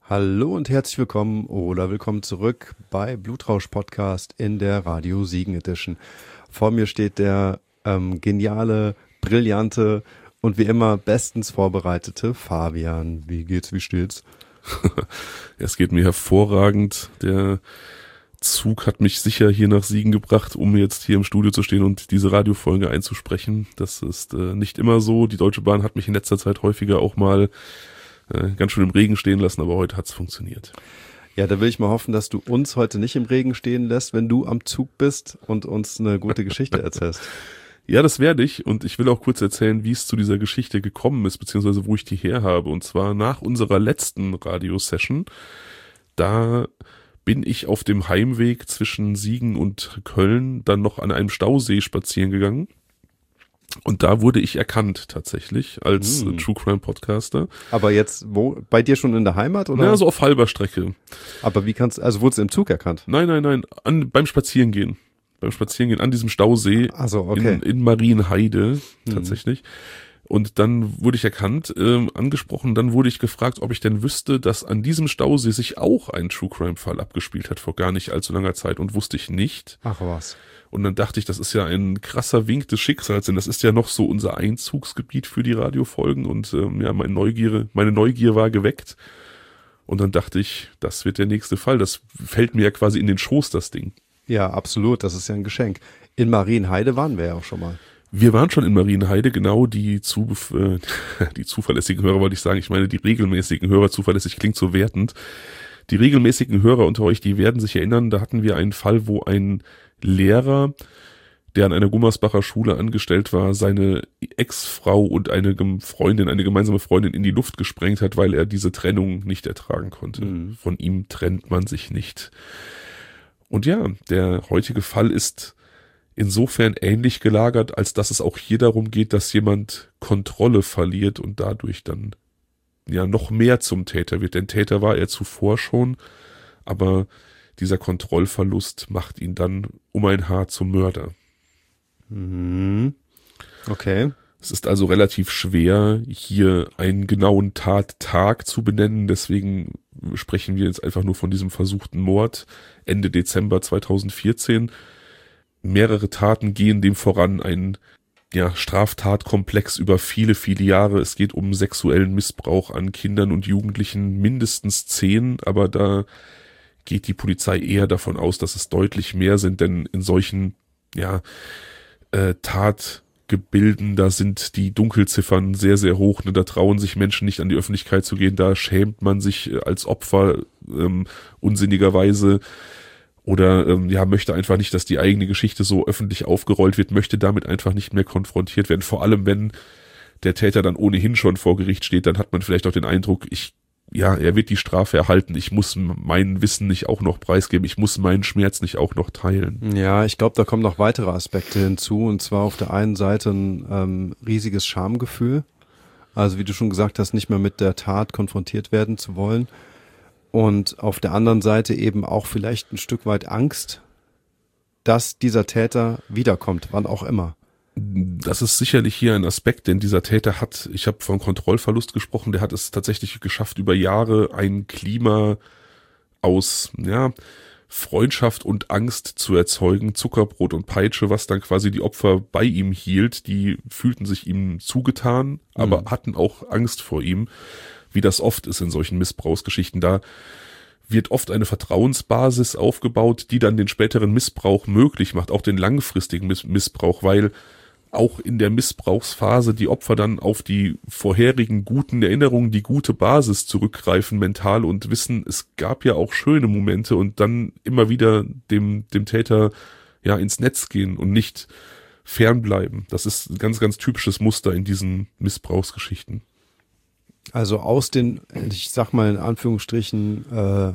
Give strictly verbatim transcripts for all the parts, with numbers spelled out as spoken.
Hallo und herzlich willkommen oder willkommen zurück bei Blutrausch Podcast in der Radio Siegen Edition. Vor mir steht der ähm, geniale, brillante und wie immer bestens vorbereitete Fabian. Wie geht's, wie steht's? Es geht mir hervorragend. Der Zug hat mich sicher hier nach Siegen gebracht, um jetzt hier im Studio zu stehen und diese Radiofolge einzusprechen. Das ist äh, nicht immer so. Die Deutsche Bahn hat mich in letzter Zeit häufiger auch mal äh, ganz schön im Regen stehen lassen, aber heute hat's funktioniert. Ja, da will ich mal hoffen, dass du uns heute nicht im Regen stehen lässt, wenn du am Zug bist und uns eine gute Geschichte erzählst. Ja, das werde ich, und ich will auch kurz erzählen, wie es zu dieser Geschichte gekommen ist, beziehungsweise wo ich die her habe. Und zwar nach unserer letzten Radiosession, da bin ich auf dem Heimweg zwischen Siegen und Köln dann noch an einem Stausee spazieren gegangen. Und da wurde ich erkannt tatsächlich als hm. True Crime Podcaster. Aber jetzt wo? Bei dir schon in der Heimat oder? Ja, so auf halber Strecke. Aber wie kannst, also wurdest du im Zug erkannt? Nein, nein, nein, an, beim Spazierengehen. Beim Spazierengehen an diesem Stausee Ach so, okay. in, in Marienheide hm. tatsächlich. Und dann wurde ich erkannt, ähm, angesprochen, dann wurde ich gefragt, ob ich denn wüsste, dass an diesem Stausee sich auch ein True Crime Fall abgespielt hat vor gar nicht allzu langer Zeit, und wusste ich nicht. Ach was. Und dann dachte ich, das ist ja ein krasser Wink des Schicksals, denn das ist ja noch so unser Einzugsgebiet für die Radiofolgen, und ähm, ja, meine Neugier, meine Neugier war geweckt. Und dann dachte ich, das wird der nächste Fall. Das fällt mir ja quasi in den Schoß, das Ding. Ja, absolut. Das ist ja ein Geschenk. In Marienheide waren wir ja auch schon mal. Wir waren schon in Marienheide, genau. Die, zu, äh, die zuverlässigen Hörer wollte ich sagen. Ich meine, die regelmäßigen Hörer, zuverlässig klingt so wertend. Die regelmäßigen Hörer unter euch, die werden sich erinnern, da hatten wir einen Fall, wo ein Lehrer, der an einer Gummersbacher Schule angestellt war, seine Ex-Frau und eine Freundin, eine gemeinsame Freundin in die Luft gesprengt hat, weil er diese Trennung nicht ertragen konnte. Mhm. Von ihm trennt man sich nicht. Und ja, der heutige Fall ist insofern ähnlich gelagert, als dass es auch hier darum geht, dass jemand Kontrolle verliert und dadurch dann ja noch mehr zum Täter wird. Denn Täter war er zuvor schon, aber dieser Kontrollverlust macht ihn dann um ein Haar zum Mörder. Mhm. Okay. Es ist also relativ schwer, hier einen genauen Tattag zu benennen. Deswegen sprechen wir jetzt einfach nur von diesem versuchten Mord Ende Dezember zweitausendvierzehn. Mehrere Taten gehen dem voran, ein ja, Straftatkomplex über viele, viele Jahre. Es geht um sexuellen Missbrauch an Kindern und Jugendlichen, mindestens zehn, aber da geht die Polizei eher davon aus, dass es deutlich mehr sind, denn in solchen ja, äh, Tatgebilden, da sind die Dunkelziffern sehr, sehr hoch. Ne? Da trauen sich Menschen nicht an die Öffentlichkeit zu gehen, da schämt man sich als Opfer ähm, unsinnigerweise oder ähm, ja, möchte einfach nicht, dass die eigene Geschichte so öffentlich aufgerollt wird, möchte damit einfach nicht mehr konfrontiert werden. Vor allem, wenn der Täter dann ohnehin schon vor Gericht steht, dann hat man vielleicht auch den Eindruck, ich ja, er wird die Strafe erhalten. Ich muss mein Wissen nicht auch noch preisgeben. Ich muss meinen Schmerz nicht auch noch teilen. Ja, ich glaube, da kommen noch weitere Aspekte hinzu. Und zwar auf der einen Seite ein ähm, riesiges Schamgefühl. Also wie du schon gesagt hast, nicht mehr mit der Tat konfrontiert werden zu wollen. Und auf der anderen Seite eben auch vielleicht ein Stück weit Angst, dass dieser Täter wiederkommt, wann auch immer. Das ist sicherlich hier ein Aspekt, denn dieser Täter hat, ich habe von Kontrollverlust gesprochen, der hat es tatsächlich geschafft, über Jahre ein Klima aus ja, Freundschaft und Angst zu erzeugen, Zuckerbrot und Peitsche, was dann quasi die Opfer bei ihm hielt. Die fühlten sich ihm zugetan, aber mhm. hatten auch Angst vor ihm, wie das oft ist in solchen Missbrauchsgeschichten. Da wird oft eine Vertrauensbasis aufgebaut, die dann den späteren Missbrauch möglich macht, auch den langfristigen Miss- Missbrauch, weil auch in der Missbrauchsphase die Opfer dann auf die vorherigen guten Erinnerungen, die gute Basis zurückgreifen mental und wissen, es gab ja auch schöne Momente, und dann immer wieder dem dem Täter ja ins Netz gehen und nicht fernbleiben. Das ist ein ganz, ganz typisches Muster in diesen Missbrauchsgeschichten. Also aus den, ich sag mal in Anführungsstrichen, äh,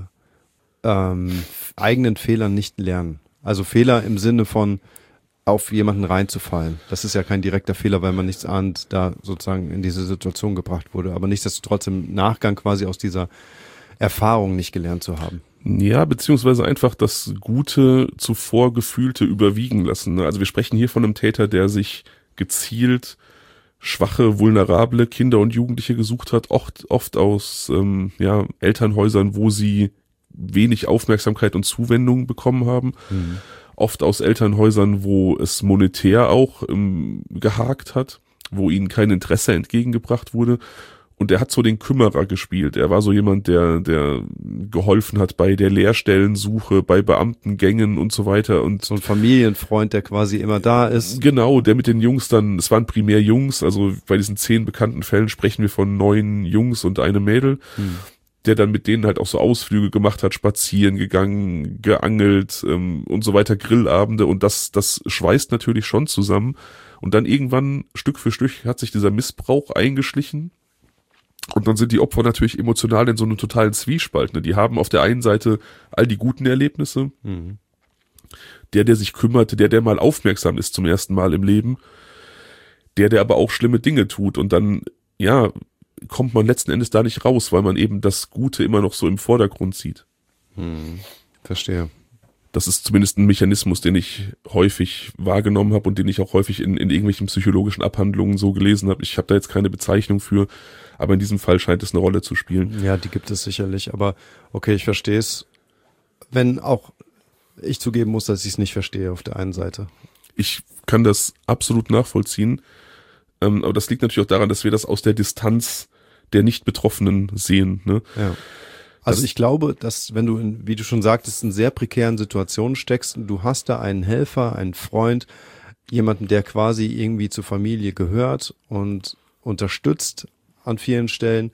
ähm, eigenen Fehlern nicht lernen. Also Fehler im Sinne von auf jemanden reinzufallen. Das ist ja kein direkter Fehler, weil man nichts ahnt, da sozusagen in diese Situation gebracht wurde. Aber nichtsdestotrotz im Nachgang quasi aus dieser Erfahrung nicht gelernt zu haben. Ja, beziehungsweise einfach das Gute zuvor Gefühlte überwiegen lassen. Also wir sprechen hier von einem Täter, der sich gezielt schwache, vulnerable Kinder und Jugendliche gesucht hat, oft, oft aus ähm, ja, Elternhäusern, wo sie wenig Aufmerksamkeit und Zuwendung bekommen haben. Mhm. Oft aus Elternhäusern, wo es monetär auch ähm, gehakt hat, wo ihnen kein Interesse entgegengebracht wurde. Und er hat so den Kümmerer gespielt. Er war so jemand, der der geholfen hat bei der Lehrstellensuche, bei Beamtengängen und so weiter. Und so ein Familienfreund, der quasi immer da ist. Genau, der mit den Jungs dann, es waren primär Jungs, also bei diesen zehn bekannten Fällen sprechen wir von neun Jungs und einem Mädel, hm. der dann mit denen halt auch so Ausflüge gemacht hat, spazieren gegangen, geangelt ähm, und so weiter, Grillabende. Und das das schweißt natürlich schon zusammen. Und dann irgendwann, Stück für Stück, hat sich dieser Missbrauch eingeschlichen. Und dann sind die Opfer natürlich emotional in so einem totalen Zwiespalt. Ne? Die haben auf der einen Seite all die guten Erlebnisse, mhm. der, der sich kümmert, der, der mal aufmerksam ist zum ersten Mal im Leben, der, der aber auch schlimme Dinge tut. Und dann, ja, kommt man letzten Endes da nicht raus, weil man eben das Gute immer noch so im Vordergrund sieht. Mhm. Verstehe. Das ist zumindest ein Mechanismus, den ich häufig wahrgenommen habe und den ich auch häufig in, in irgendwelchen psychologischen Abhandlungen so gelesen habe. Ich habe da jetzt keine Bezeichnung für, aber in diesem Fall scheint es eine Rolle zu spielen. Ja, die gibt es sicherlich, aber okay, ich verstehe es. Wenn auch ich zugeben muss, dass ich es nicht verstehe auf der einen Seite. Ich kann das absolut nachvollziehen, ähm, aber das liegt natürlich auch daran, dass wir das aus der Distanz der Nicht-Betroffenen sehen. Ne? Ja. Also ich glaube, dass wenn du, in, wie du schon sagtest, in sehr prekären Situationen steckst und du hast da einen Helfer, einen Freund, jemanden, der quasi irgendwie zur Familie gehört und unterstützt an vielen Stellen,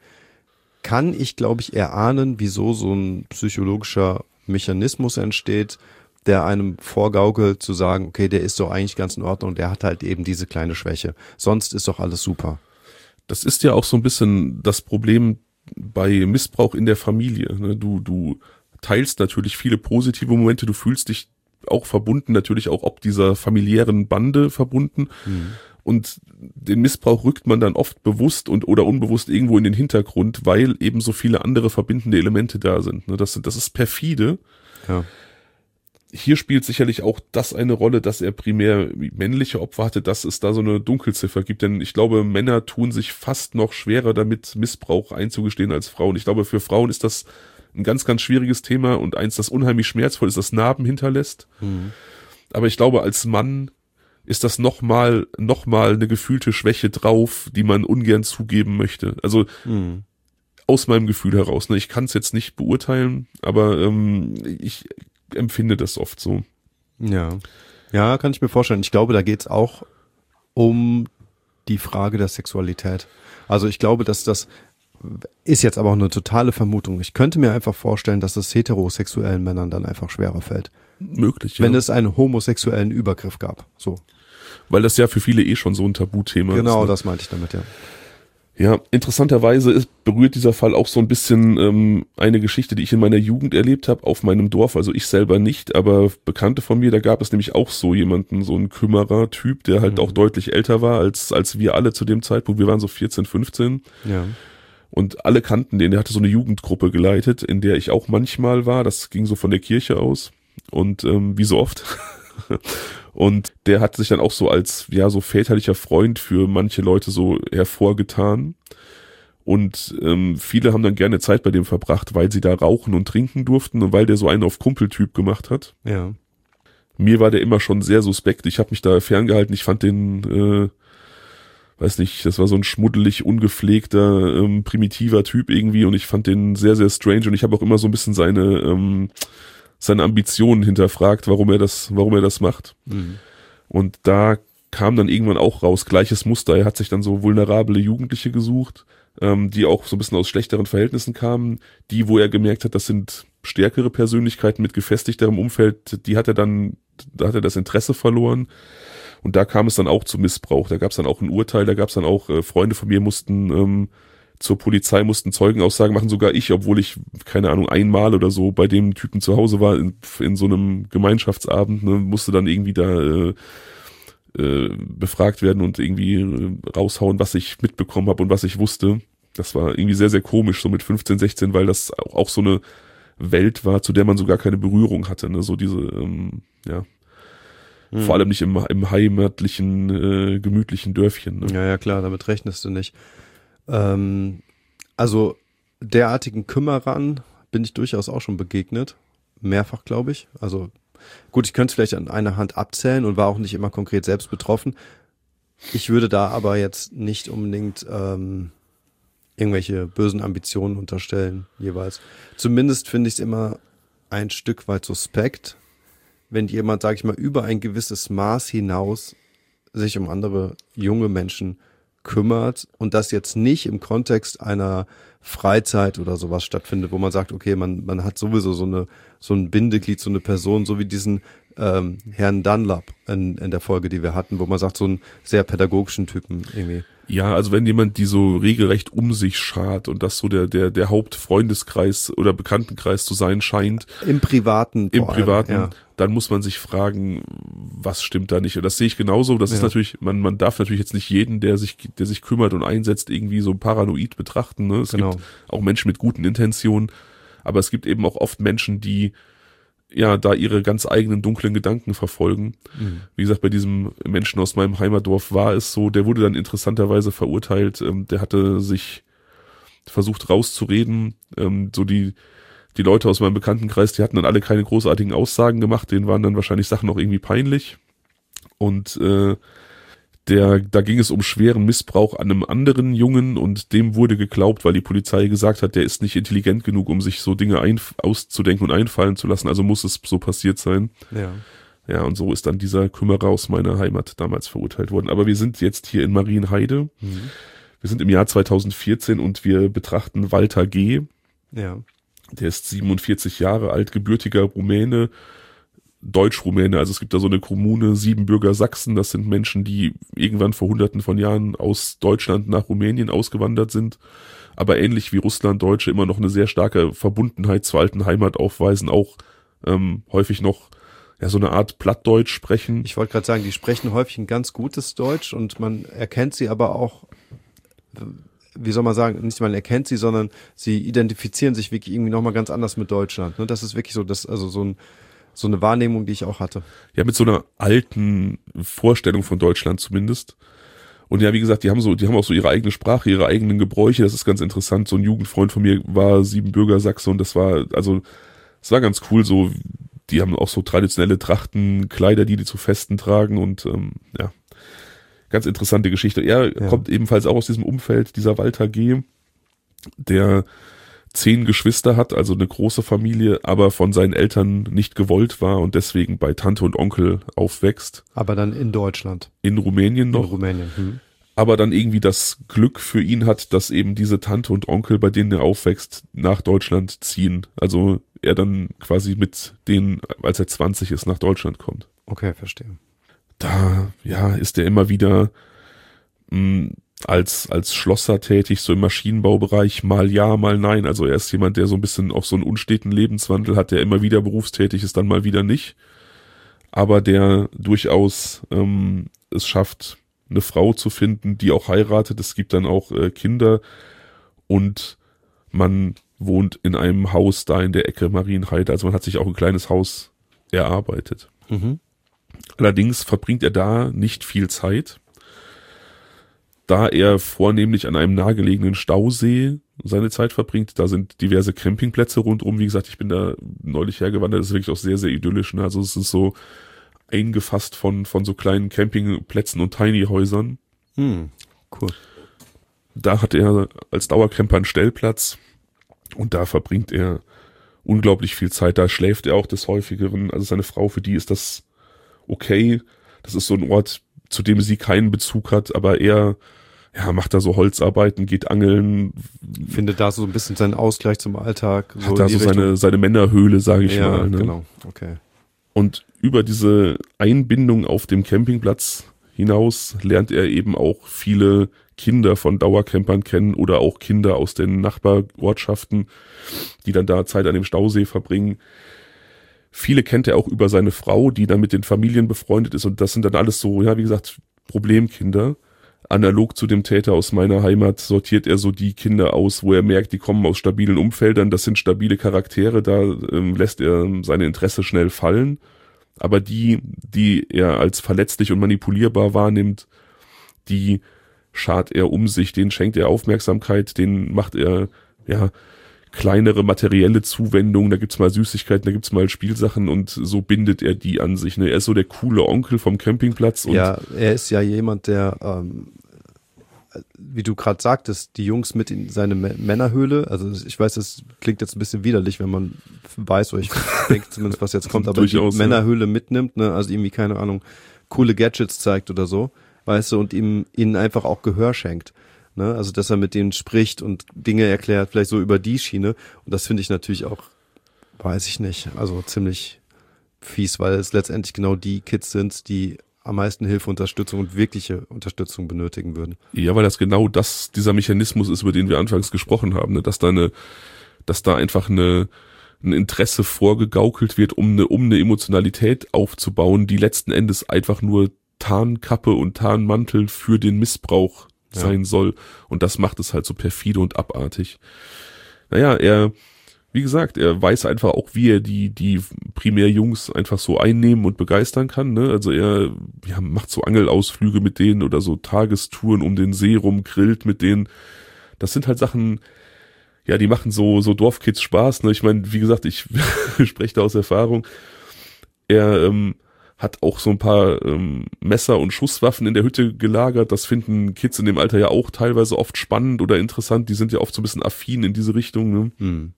kann ich, glaube ich, erahnen, wieso so ein psychologischer Mechanismus entsteht, der einem vorgaukelt zu sagen, okay, der ist doch eigentlich ganz in Ordnung, der hat halt eben diese kleine Schwäche. Sonst ist doch alles super. Das ist ja auch so ein bisschen das Problem bei Missbrauch in der Familie. Ne? Du, du teilst natürlich viele positive Momente, du fühlst dich auch verbunden, natürlich auch ob dieser familiären Bande verbunden. Mhm. Und den Missbrauch rückt man dann oft bewusst und oder unbewusst irgendwo in den Hintergrund, weil eben so viele andere verbindende Elemente da sind. Ne? Das, das ist perfide. Ja. Hier spielt sicherlich auch das eine Rolle, dass er primär männliche Opfer hatte, dass es da so eine Dunkelziffer gibt. Denn ich glaube, Männer tun sich fast noch schwerer damit, Missbrauch einzugestehen als Frauen. Ich glaube, für Frauen ist das ein ganz, ganz schwieriges Thema und eins, das unheimlich schmerzvoll ist, das Narben hinterlässt. Mhm. Aber ich glaube, als Mann ist das nochmal noch mal eine gefühlte Schwäche drauf, die man ungern zugeben möchte. Also mhm. aus meinem Gefühl heraus. Ne? Ich kann es jetzt nicht beurteilen, aber ähm, ich empfinde das oft so. Ja, ja, kann ich mir vorstellen. Ich glaube, da geht's auch um die Frage der Sexualität. Also ich glaube, dass das ist jetzt aber auch eine totale Vermutung. Ich könnte mir einfach vorstellen, dass es heterosexuellen Männern dann einfach schwerer fällt. Möglich, ja. Wenn es einen homosexuellen Übergriff gab. So. Weil das ja für viele eh schon so ein Tabuthema genau, ist. Genau, ne? das meinte ich damit, ja. Ja, interessanterweise ist, berührt dieser Fall auch so ein bisschen ähm, eine Geschichte, die ich in meiner Jugend erlebt habe, auf meinem Dorf, also ich selber nicht, aber Bekannte von mir, da gab es nämlich auch so jemanden, so einen Kümmerer-Typ, der halt mhm. auch deutlich älter war als als wir alle zu dem Zeitpunkt, wir waren so vierzehn, fünfzehn ja. Und alle kannten den, der hatte so eine Jugendgruppe geleitet, in der ich auch manchmal war, das ging so von der Kirche aus und ähm, wie so oft. Und der hat sich dann auch so als, ja, so väterlicher Freund für manche Leute so hervorgetan. Und ähm, viele haben dann gerne Zeit bei dem verbracht, weil sie da rauchen und trinken durften und weil der so einen auf Kumpeltyp gemacht hat. Ja. Mir war der immer schon sehr suspekt. Ich habe mich da ferngehalten. Ich fand den, äh, weiß nicht, das war so ein schmuddelig, ungepflegter, ähm, primitiver Typ irgendwie und ich fand den sehr, sehr strange und ich habe auch immer so ein bisschen seine ähm, seine Ambitionen hinterfragt, warum er das, warum er das macht. Mhm. Und da kam dann irgendwann auch raus, gleiches Muster. Er hat sich dann so vulnerable Jugendliche gesucht, ähm, die auch so ein bisschen aus schlechteren Verhältnissen kamen. Die, wo er gemerkt hat, das sind stärkere Persönlichkeiten mit gefestigterem Umfeld, die hat er dann, da hat er das Interesse verloren. Und da kam es dann auch zu Missbrauch. Da gab es dann auch ein Urteil, da gab es dann auch, äh, Freunde von mir mussten ähm, zur Polizei, mussten Zeugenaussagen machen, sogar ich, obwohl ich, keine Ahnung, einmal oder so bei dem Typen zu Hause war, in, in so einem Gemeinschaftsabend, ne, musste dann irgendwie da äh, äh, befragt werden und irgendwie äh, raushauen, was ich mitbekommen habe und was ich wusste. Das war irgendwie sehr, sehr komisch, so mit fünfzehn, sechzehn, weil das auch, auch so eine Welt war, zu der man so gar keine Berührung hatte, ne, so diese, ähm, ja, Hm. Vor allem nicht im, im heimatlichen, äh, gemütlichen Dörfchen. Ne? Ja, ja, klar, damit rechnest du nicht. Ähm, also derartigen Kümmerern bin ich durchaus auch schon begegnet. Mehrfach, glaube ich. Also gut, ich könnte es vielleicht an einer Hand abzählen und war auch nicht immer konkret selbst betroffen. Ich würde da aber jetzt nicht unbedingt ähm, irgendwelche bösen Ambitionen unterstellen, jeweils. Zumindest finde ich es immer ein Stück weit suspekt, wenn jemand, sage ich mal, über ein gewisses Maß hinaus sich um andere junge Menschen kümmert und das jetzt nicht im Kontext einer Freizeit oder sowas stattfindet, wo man sagt, okay, man man hat sowieso so eine so ein Bindeglied, so eine Person, so wie diesen ähm, Herrn Dunlap in, in der Folge, die wir hatten, wo man sagt, so einen sehr pädagogischen Typen irgendwie. Ja, also wenn jemand die so regelrecht um sich schart und das so der der der Hauptfreundeskreis oder Bekanntenkreis zu sein scheint. Im Privaten. Im Privaten, allem, ja. Dann muss man sich fragen, was stimmt da nicht? Und das sehe ich genauso. Das ja. ist natürlich, man man darf natürlich jetzt nicht jeden, der sich der sich kümmert und einsetzt, irgendwie so paranoid betrachten. Ne? Es genau. gibt auch Menschen mit guten Intentionen, aber es gibt eben auch oft Menschen, die ja da ihre ganz eigenen dunklen Gedanken verfolgen. Mhm. Wie gesagt, bei diesem Menschen aus meinem Heimatdorf war es so, der wurde dann interessanterweise verurteilt, ähm, der hatte sich versucht rauszureden, ähm, so die die Leute aus meinem Bekanntenkreis, die hatten dann alle keine großartigen Aussagen gemacht, denen waren dann wahrscheinlich Sachen auch irgendwie peinlich und äh, der, da ging es um schweren Missbrauch an einem anderen Jungen und dem wurde geglaubt, weil die Polizei gesagt hat, der ist nicht intelligent genug, um sich so Dinge ein, auszudenken und einfallen zu lassen, also muss es so passiert sein. Ja. Ja, und so ist dann dieser Kümmerer aus meiner Heimat damals verurteilt worden. Aber wir sind jetzt hier in Marienheide. Mhm. Wir sind im Jahr zweitausendvierzehn und wir betrachten Walter G. Ja. Der ist siebenundvierzig Jahre alt, gebürtiger Rumäne, Deutsch-Rumäne, also es gibt da so eine Kommune, Siebenbürger Sachsen, das sind Menschen, die irgendwann vor hunderten von Jahren aus Deutschland nach Rumänien ausgewandert sind, aber ähnlich wie Russlanddeutsche immer noch eine sehr starke Verbundenheit zur alten Heimat aufweisen, auch ähm, häufig noch ja so eine Art Plattdeutsch sprechen. Ich wollte gerade sagen, die sprechen häufig ein ganz gutes Deutsch und man erkennt sie aber auch, wie soll man sagen, nicht man erkennt sie, sondern sie identifizieren sich wirklich irgendwie nochmal ganz anders mit Deutschland. Ne? Das ist wirklich so, das also so ein So eine Wahrnehmung, die ich auch hatte. Ja, mit so einer alten Vorstellung von Deutschland zumindest. Und ja, wie gesagt, die haben so, die haben auch so ihre eigene Sprache, ihre eigenen Gebräuche. Das ist ganz interessant. So ein Jugendfreund von mir war Siebenbürger Sachse und das war, also, es war ganz cool. So, die haben auch so traditionelle Trachten, Kleider, die die zu Festen tragen und ähm, ja, ganz interessante Geschichte. Er ja. kommt ebenfalls auch aus diesem Umfeld, dieser Walter G., der zehn Geschwister hat, also eine große Familie, aber von seinen Eltern nicht gewollt war und deswegen bei Tante und Onkel aufwächst. Aber dann in Deutschland. In Rumänien noch. In Rumänien. Hm. Aber dann irgendwie das Glück für ihn hat, dass eben diese Tante und Onkel, bei denen er aufwächst, nach Deutschland ziehen. Also er dann quasi mit denen, als er zwanzig ist, nach Deutschland kommt. Okay, verstehe. Da, ja, ist er immer wieder mh, als als Schlosser tätig, so im Maschinenbaubereich, mal ja, mal nein. Also er ist jemand, der so ein bisschen auch so einen unsteten Lebenswandel hat, der immer wieder berufstätig ist, dann mal wieder nicht. Aber der durchaus ähm, es schafft, eine Frau zu finden, die auch heiratet. Es gibt dann auch äh, Kinder und man wohnt in einem Haus da in der Ecke Marienheide. Also man hat sich auch ein kleines Haus erarbeitet. Mhm. Allerdings verbringt er da nicht viel Zeit, da er vornehmlich an einem nahegelegenen Stausee seine Zeit verbringt. Da sind diverse Campingplätze rundum. Wie gesagt, ich bin da neulich hergewandert. Das ist wirklich auch sehr, sehr idyllisch. Ne? Also es ist so eingefasst von von so kleinen Campingplätzen und Tiny-Häusern. Hm, cool. Da hat er als Dauercamper einen Stellplatz und da verbringt er unglaublich viel Zeit. Da schläft er auch des Häufigeren. Also seine Frau, für die ist das okay. Das ist so ein Ort, zu dem sie keinen Bezug hat, aber er ja, macht da so Holzarbeiten, geht angeln. Findet da so ein bisschen seinen Ausgleich zum Alltag. So hat da so seine, seine Männerhöhle, sage ich ja, mal. Ne? Genau, okay. Und über diese Einbindung auf dem Campingplatz hinaus lernt er eben auch viele Kinder von Dauercampern kennen oder auch Kinder aus den Nachbarortschaften, die dann da Zeit an dem Stausee verbringen. Viele kennt er auch über seine Frau, die dann mit den Familien befreundet ist und das sind dann alles so, ja, wie gesagt, Problemkinder. Analog zu dem Täter aus meiner Heimat sortiert er so die Kinder aus, wo er merkt, die kommen aus stabilen Umfeldern, das sind stabile Charaktere, da ähm, lässt er seine Interesse schnell fallen. aber die, die er als verletzlich und manipulierbar wahrnimmt, die schart er um sich, denen schenkt er Aufmerksamkeit, denen macht er, ja, kleinere materielle Zuwendungen, da gibt's mal Süßigkeiten, da gibt's mal Spielsachen und so bindet er die an sich. Ne? Er ist so der coole Onkel vom Campingplatz. Und ja, er ist ja jemand, der, ähm, wie du gerade sagtest, die Jungs mit in seine Männerhöhle, also ich weiß, das klingt jetzt ein bisschen widerlich, wenn man weiß, oder ich denke zumindest, was jetzt kommt, aber Durchaus, die Männerhöhle mitnimmt, ne? Also irgendwie, keine Ahnung, coole Gadgets zeigt oder so, weißt du, und ihm ihnen einfach auch Gehör schenkt. Ne? Also, dass er mit denen spricht und Dinge erklärt, vielleicht so über die Schiene. Und das finde ich natürlich auch, weiß ich nicht, also ziemlich fies, weil es letztendlich genau die Kids sind, die am meisten Hilfe, Unterstützung und wirkliche Unterstützung benötigen würden. Ja, weil das genau das, dieser Mechanismus ist, über den wir anfangs gesprochen haben, ne? dass da eine, dass da einfach eine, ein Interesse vorgegaukelt wird, um eine, um eine Emotionalität aufzubauen, die letzten Endes einfach nur Tarnkappe und Tarnmantel für den Missbrauch sein soll. Und das macht es halt so perfide und abartig. Naja, er, wie gesagt, er weiß einfach auch, wie er die, die Primärjungs einfach so einnehmen und begeistern kann, ne? Also er, ja, macht so Angelausflüge mit denen oder so Tagestouren um den See rum, grillt mit denen. Das sind halt Sachen, ja, die machen so, so Dorfkids Spaß, ne? Ich meine, wie gesagt, ich spreche da aus Erfahrung. Er, ähm, hat auch so ein paar ähm, Messer und Schusswaffen in der Hütte gelagert. Das finden Kids in dem Alter ja auch teilweise oft spannend oder interessant. Die sind ja oft so ein bisschen affin in diese Richtung. Ne? Hm.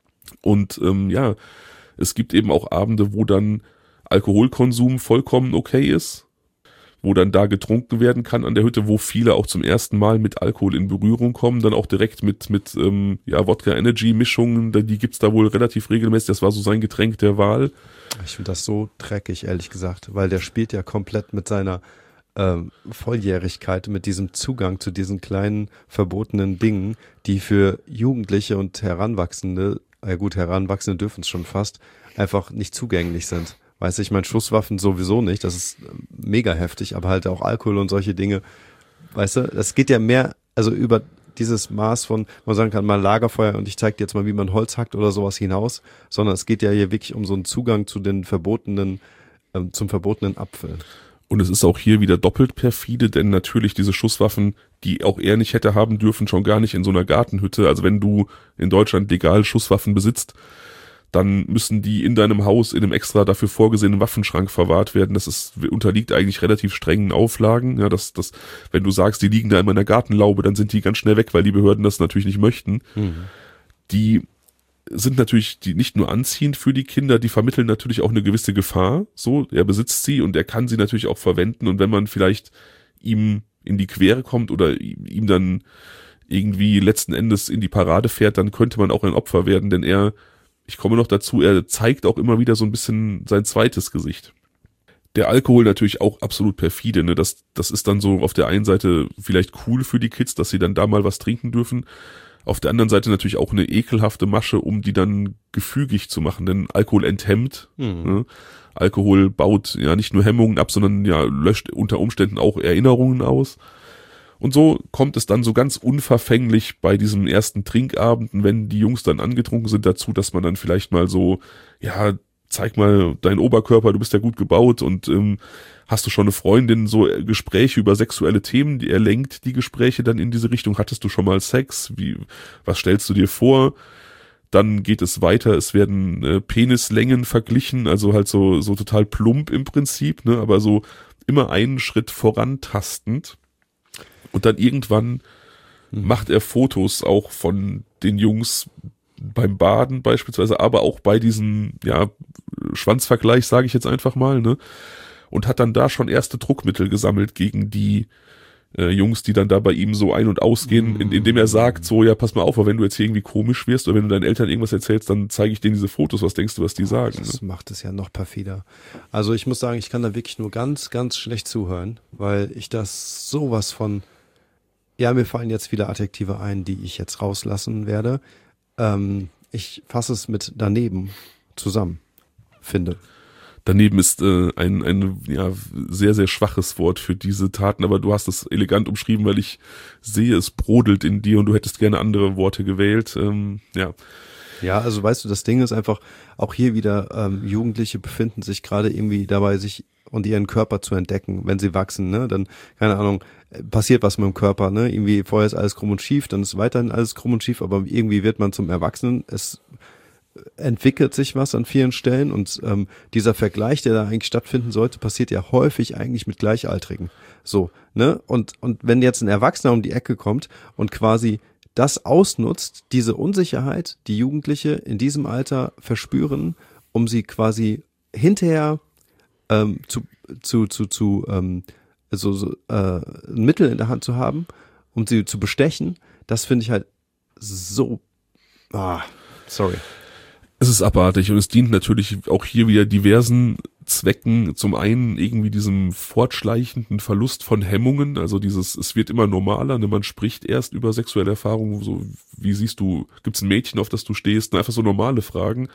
Und ähm, ja, es gibt eben auch Abende, wo dann Alkoholkonsum vollkommen okay ist, wo dann da getrunken werden kann an der Hütte, wo viele auch zum ersten Mal mit Alkohol in Berührung kommen, dann auch direkt mit mit ähm, ja Wodka-Energy-Mischungen, die gibt's da wohl relativ regelmäßig. Das war so sein Getränk der Wahl. Ich finde das so dreckig, ehrlich gesagt, weil der spielt ja komplett mit seiner ähm, Volljährigkeit, mit diesem Zugang zu diesen kleinen verbotenen Dingen, die für Jugendliche und Heranwachsende, ja gut, Heranwachsende dürfen es schon fast, einfach nicht zugänglich sind. Weißt du, ich meine, Schusswaffen sowieso nicht, das ist mega heftig, aber halt auch Alkohol und solche Dinge, weißt du, das geht ja mehr, also über dieses Maß von, man sagen kann, mal Lagerfeuer und ich zeige dir jetzt mal, wie man Holz hackt oder sowas hinaus, sondern es geht ja hier wirklich um so einen Zugang zu den verbotenen, ähm, zum verbotenen Apfel. Und es ist auch hier wieder doppelt perfide, denn natürlich diese Schusswaffen, die auch er nicht hätte haben dürfen, schon gar nicht in so einer Gartenhütte. Also wenn du in Deutschland legal Schusswaffen besitzt, dann müssen die in deinem Haus in einem extra dafür vorgesehenen Waffenschrank verwahrt werden. Das ist, unterliegt eigentlich relativ strengen Auflagen. Ja, das, das, wenn du sagst, die liegen da in meiner Gartenlaube, dann sind die ganz schnell weg, weil die Behörden das natürlich nicht möchten. Mhm. Die sind natürlich die nicht nur anziehend für die Kinder, die vermitteln natürlich auch eine gewisse Gefahr. So, er besitzt sie und er kann sie natürlich auch verwenden. Und wenn man vielleicht ihm in die Quere kommt oder ihm dann irgendwie letzten Endes in die Parade fährt, dann könnte man auch ein Opfer werden, denn er Ich komme noch dazu, er zeigt auch immer wieder so ein bisschen sein zweites Gesicht. Der Alkohol natürlich auch absolut perfide, ne? Das, das ist dann so auf der einen Seite vielleicht cool für die Kids, dass sie dann da mal was trinken dürfen. Auf der anderen Seite natürlich auch eine ekelhafte Masche, um die dann gefügig zu machen, denn Alkohol enthemmt. Mhm. Ne? Alkohol baut ja nicht nur Hemmungen ab, sondern ja löscht unter Umständen auch Erinnerungen aus. Und so kommt es dann so ganz unverfänglich bei diesem ersten Trinkabend, wenn die Jungs dann angetrunken sind, dazu, dass man dann vielleicht mal so, ja, zeig mal deinen Oberkörper, du bist ja gut gebaut und ähm, hast du schon eine Freundin, so Gespräche über sexuelle Themen, die er lenkt die Gespräche dann in diese Richtung. Hattest du schon mal Sex? Wie, was stellst du dir vor? Dann geht es weiter, es werden äh, Penislängen verglichen, also halt so so total plump im Prinzip, ne, aber so immer einen Schritt vorantastend. Und dann irgendwann hm. macht er Fotos auch von den Jungs beim Baden beispielsweise, aber auch bei diesem ja Schwanzvergleich, sage ich jetzt einfach mal, ne? Und hat dann da schon erste Druckmittel gesammelt gegen die äh, Jungs, die dann da bei ihm so ein- und ausgehen, in, indem er sagt, so, ja, pass mal auf, aber wenn du jetzt hier irgendwie komisch wirst oder wenn du deinen Eltern irgendwas erzählst, dann zeige ich denen diese Fotos, was denkst du, was die sagen? Das ne? macht es ja noch perfider. Also ich muss sagen, ich kann da wirklich nur ganz, ganz schlecht zuhören, weil ich das sowas von, ja, mir fallen jetzt viele Adjektive ein, die ich jetzt rauslassen werde. Ähm, ich fasse es mit daneben zusammen, finde. Daneben ist äh, ein, ein ja, sehr, sehr schwaches Wort für diese Taten, aber du hast es elegant umschrieben, weil ich sehe, es brodelt in dir und du hättest gerne andere Worte gewählt. Ähm, ja, Ja, also weißt du, das Ding ist einfach, auch hier wieder, ähm, Jugendliche befinden sich gerade irgendwie dabei, sich und ihren Körper zu entdecken. Wenn sie wachsen, ne, dann, keine Ahnung, passiert was mit dem Körper, ne, irgendwie vorher ist alles krumm und schief, dann ist weiterhin alles krumm und schief, aber irgendwie wird man zum Erwachsenen, es entwickelt sich was an vielen Stellen und ähm, dieser Vergleich, der da eigentlich stattfinden sollte, passiert ja häufig eigentlich mit Gleichaltrigen. So, ne, und, und wenn jetzt ein Erwachsener um die Ecke kommt und quasi das ausnutzt, diese Unsicherheit, die Jugendliche in diesem Alter verspüren, um sie quasi hinterher ähm, zu zu zu zu ähm, so, so äh, ein Mittel in der Hand zu haben, um sie zu bestechen, das finde ich halt so ah, sorry. Es ist abartig und es dient natürlich auch hier wieder diversen Zwecken. Zum einen irgendwie diesem fortschleichenden Verlust von Hemmungen, also dieses, es wird immer normaler, ne? Man spricht erst über sexuelle Erfahrungen, so wie siehst du, gibt's ein Mädchen, auf das du stehst, ne? Einfach so normale Fragen,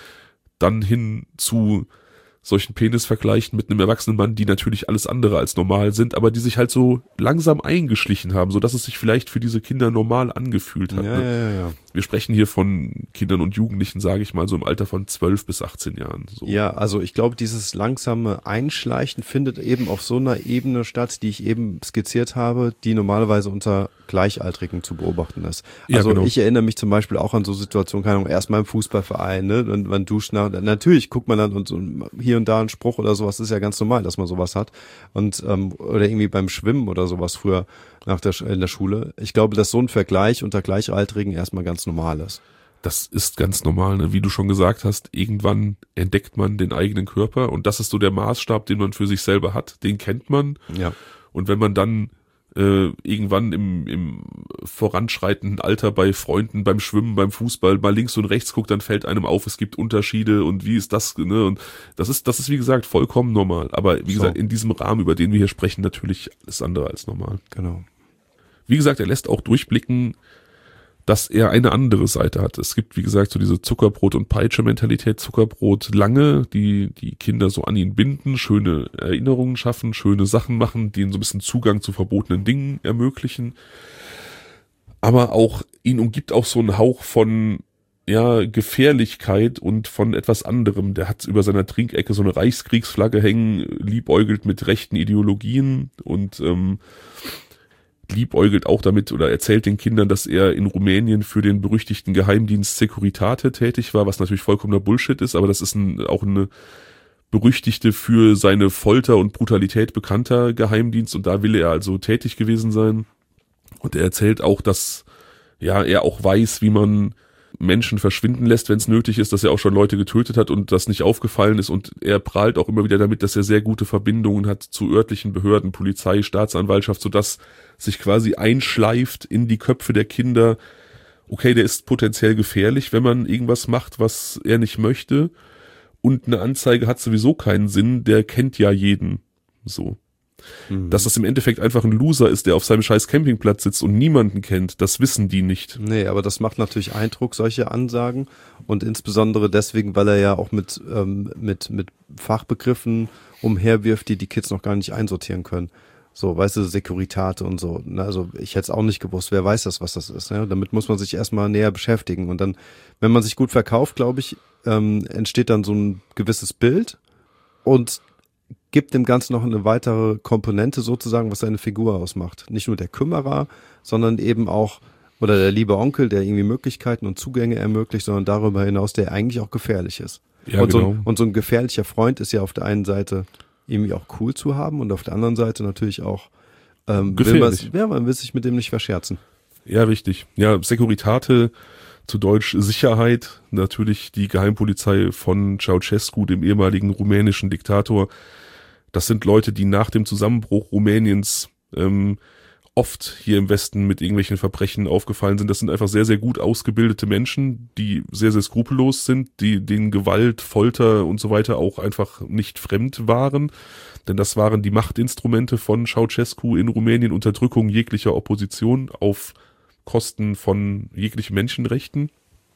dann hin zu solchen Penisvergleichen mit einem erwachsenen Mann, die natürlich alles andere als normal sind, aber die sich halt so langsam eingeschlichen haben, so dass es sich vielleicht für diese Kinder normal angefühlt hat. Ja, ne? ja, ja. Wir sprechen hier von Kindern und Jugendlichen, sage ich mal, so im Alter von zwölf bis achtzehn Jahren. So. Ja, also ich glaube, dieses langsame Einschleichen findet eben auf so einer Ebene statt, die ich eben skizziert habe, die normalerweise unter Gleichaltrigen zu beobachten ist. Also ja, genau. ich erinnere mich zum Beispiel auch an so Situationen, keine Ahnung, erstmal im Fußballverein, ne, und man duscht nach, natürlich guckt man dann und so hier und da einen Spruch oder sowas, ist ja ganz normal, dass man sowas hat. Und ähm, oder irgendwie beim Schwimmen oder sowas früher nach der in der Schule. Ich glaube, dass so ein Vergleich unter Gleichaltrigen erstmal ganz normal ist. Das ist ganz normal, ne? Wie du schon gesagt hast, irgendwann entdeckt man den eigenen Körper und das ist so der Maßstab, den man für sich selber hat, den kennt man. Ja. Und wenn man dann äh, irgendwann im, im voranschreitenden Alter bei Freunden, beim Schwimmen, beim Fußball mal links und rechts guckt, dann fällt einem auf, es gibt Unterschiede und wie ist das, ne? Und das ist, das ist wie gesagt vollkommen normal. Aber wie So. gesagt, in diesem Rahmen, über den wir hier sprechen, natürlich alles andere als normal. Genau. Wie gesagt, er lässt auch durchblicken, dass er eine andere Seite hat. Es gibt, wie gesagt, so diese Zuckerbrot- und Peitsche-Mentalität. Zuckerbrot lange, die die Kinder so an ihn binden, schöne Erinnerungen schaffen, schöne Sachen machen, die ihnen so ein bisschen Zugang zu verbotenen Dingen ermöglichen. Aber auch, ihn umgibt auch so ein Hauch von, ja, Gefährlichkeit und von etwas anderem. Der hat über seiner Trinkecke so eine Reichskriegsflagge hängen, liebäugelt mit rechten Ideologien und ähm, liebäugelt auch damit oder erzählt den Kindern, dass er in Rumänien für den berüchtigten Geheimdienst Securitate tätig war, was natürlich vollkommener Bullshit ist, aber das ist ein, auch eine berüchtigte für seine Folter und Brutalität bekannter Geheimdienst und da will er also tätig gewesen sein. Und er erzählt auch, dass ja er auch weiß, wie man Menschen verschwinden lässt, wenn es nötig ist, dass er auch schon Leute getötet hat und das nicht aufgefallen ist und er prahlt auch immer wieder damit, dass er sehr gute Verbindungen hat zu örtlichen Behörden, Polizei, Staatsanwaltschaft, sodass sich quasi einschleift in die Köpfe der Kinder, okay, der ist potenziell gefährlich, wenn man irgendwas macht, was er nicht möchte und eine Anzeige hat sowieso keinen Sinn, der kennt ja jeden, so. Mhm. Dass das im Endeffekt einfach ein Loser ist, der auf seinem scheiß Campingplatz sitzt und niemanden kennt, das wissen die nicht. Nee, aber das macht natürlich Eindruck, solche Ansagen und insbesondere deswegen, weil er ja auch mit, ähm, mit, mit Fachbegriffen umherwirft, die die Kids noch gar nicht einsortieren können. So, weißt du, Securitate und so. Also ich hätte es auch nicht gewusst, wer weiß das, was das ist. Ne? Damit muss man sich erstmal näher beschäftigen und dann, wenn man sich gut verkauft, glaube ich, ähm, entsteht dann so ein gewisses Bild und gibt dem Ganzen noch eine weitere Komponente sozusagen, was seine Figur ausmacht. Nicht nur der Kümmerer, sondern eben auch, oder der liebe Onkel, der irgendwie Möglichkeiten und Zugänge ermöglicht, sondern darüber hinaus, der eigentlich auch gefährlich ist. Ja, und, genau. so ein, und so ein gefährlicher Freund ist ja auf der einen Seite irgendwie auch cool zu haben und auf der anderen Seite natürlich auch ähm, gefährlich. Will man, ja, man will sich mit dem nicht verscherzen. Ja, richtig. Ja, Securitate, zu Deutsch Sicherheit, natürlich die Geheimpolizei von Ceausescu, dem ehemaligen rumänischen Diktator. Das sind Leute, die nach dem Zusammenbruch Rumäniens ähm, oft hier im Westen mit irgendwelchen Verbrechen aufgefallen sind. Das sind einfach sehr, sehr gut ausgebildete Menschen, die sehr, sehr skrupellos sind, die denen Gewalt, Folter und so weiter auch einfach nicht fremd waren. Denn das waren die Machtinstrumente von Ceausescu in Rumänien, Unterdrückung jeglicher Opposition auf Kosten von jeglichen Menschenrechten.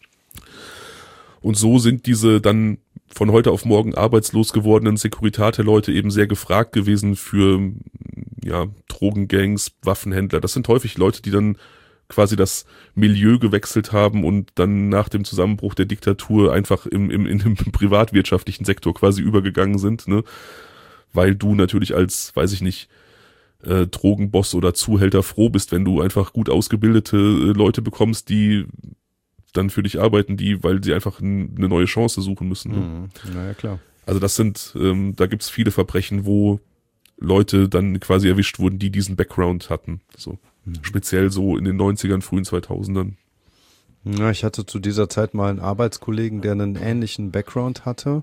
Und so sind diese dann von heute auf morgen arbeitslos gewordenen Securitate-Leute eben sehr gefragt gewesen für ja Drogengangs, Waffenhändler. Das sind häufig Leute, die dann quasi das Milieu gewechselt haben und dann nach dem Zusammenbruch der Diktatur einfach im, im, im privatwirtschaftlichen Sektor quasi übergegangen sind, ne? Weil du natürlich als, weiß ich nicht, äh, Drogenboss oder Zuhälter froh bist, wenn du einfach gut ausgebildete äh, Leute bekommst, die dann für dich arbeiten, die, weil sie einfach n- eine neue Chance suchen müssen. Ne? Mhm. Naja, klar. Also das sind, ähm, da gibt's viele Verbrechen, wo Leute dann quasi erwischt wurden, die diesen Background hatten. So. Mhm. Speziell so in den neunzigern, frühen zweitausendern. Ja, ich hatte zu dieser Zeit mal einen Arbeitskollegen, der einen ähnlichen Background hatte.